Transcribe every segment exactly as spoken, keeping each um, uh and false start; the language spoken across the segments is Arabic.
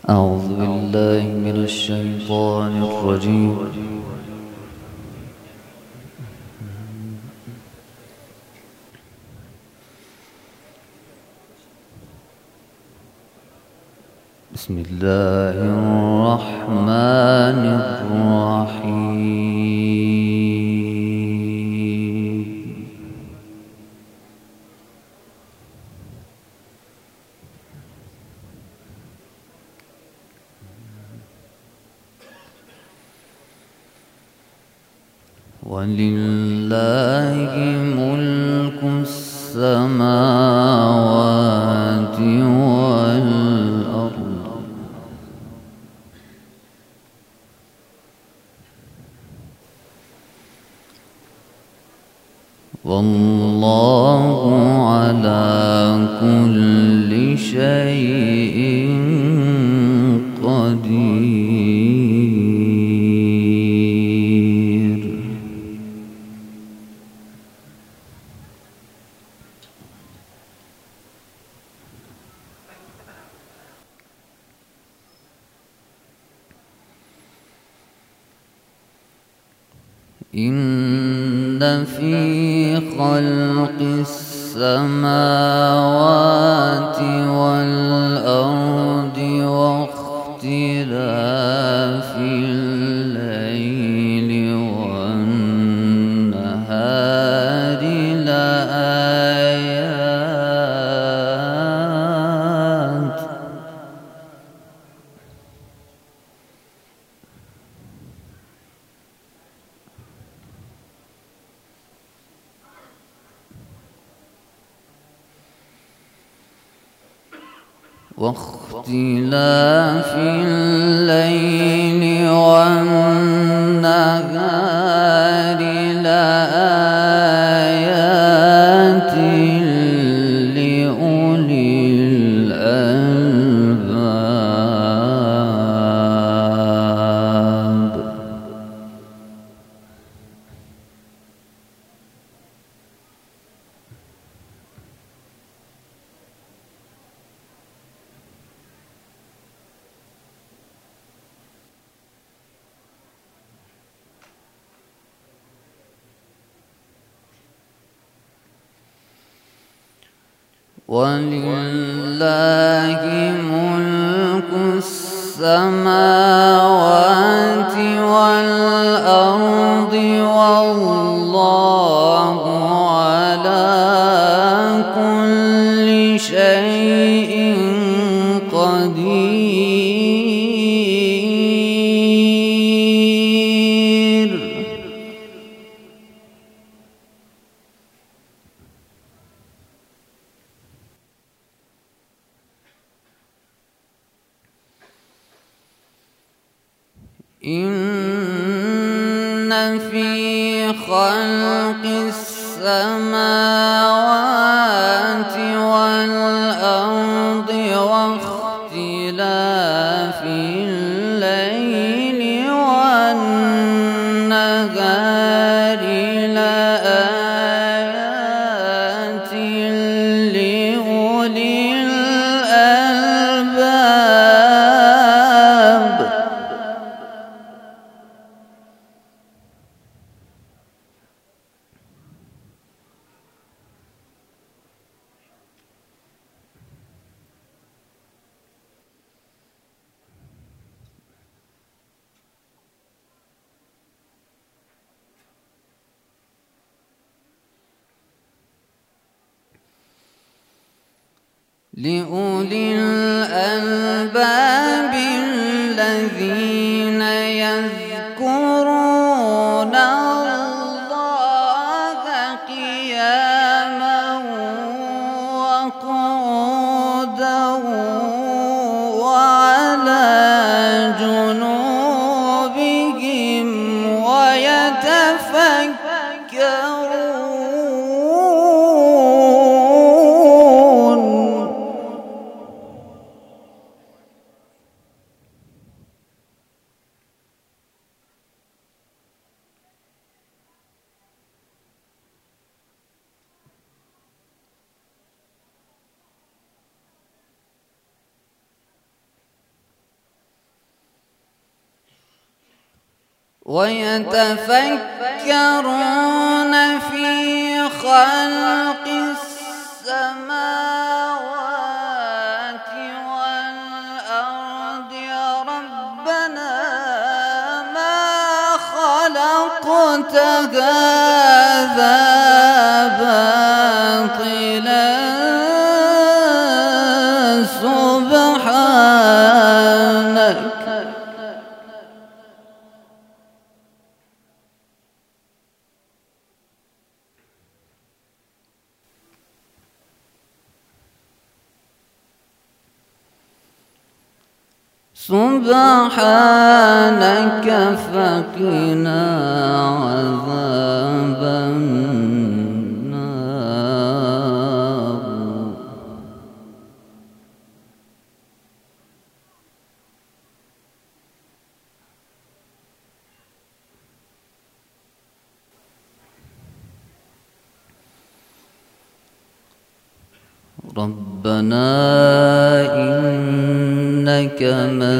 أعوذ بالله من الشيطان الرجيم. بسم الله الرحمن الرحيم. ولله ملك السماوات والأرض والله على كل شيء قدير. إن في خلق السماوات والأرض واختلاف الليل والنهار لآيات واختلاف الليل والنهار لآيات لأولي الألباب. ولله ملك السماوات والأرض والله على كل شيء قدير. إن في خلق السماوات والأرض واختلاف الليل والنهار لآيات لأولي الألباب. لأولي الألباب الذين يذكرون الله قياما وقعودا وعلى جنوبهم ويتفكرون ويتفكرون في خلق السماوات والأرض ربنا ما خلقت هذا باطلا سبحانك سبحانك فقنا عذاب النار. ربنا إنك من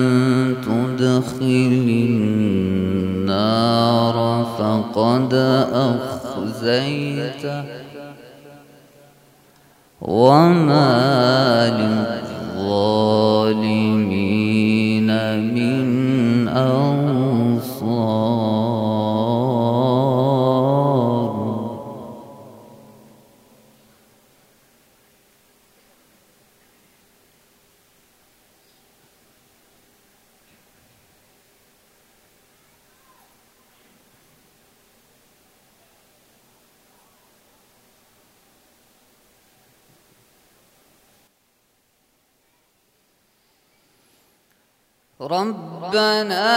تدخل النار فقد أخزيته وما للظالمين من أنصار. ربنا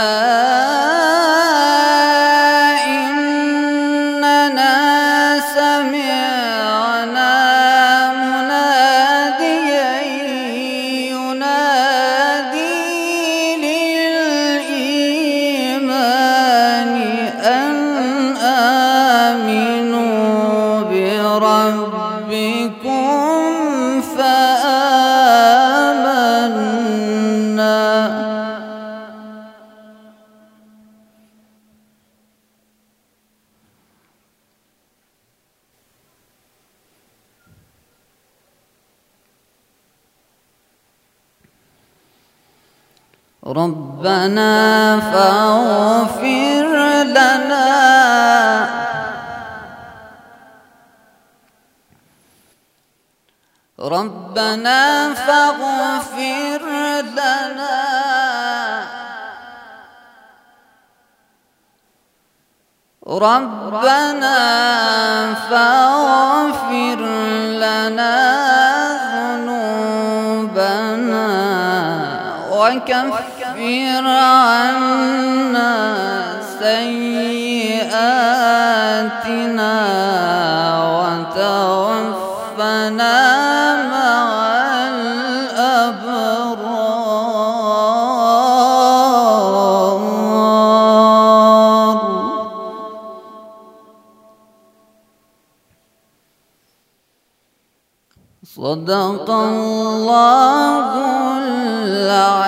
إننا سمعنا مناديا ينادي للإيمان أن آمنوا بربكم فآمنا. ربنا فاغفر لنا ربنا فاغفر لنا ربنا فاغفر لنا ذنوبنا وكفر عنا سيئاتنا وتوفنا مع الأبرار. صدق الله العظيم.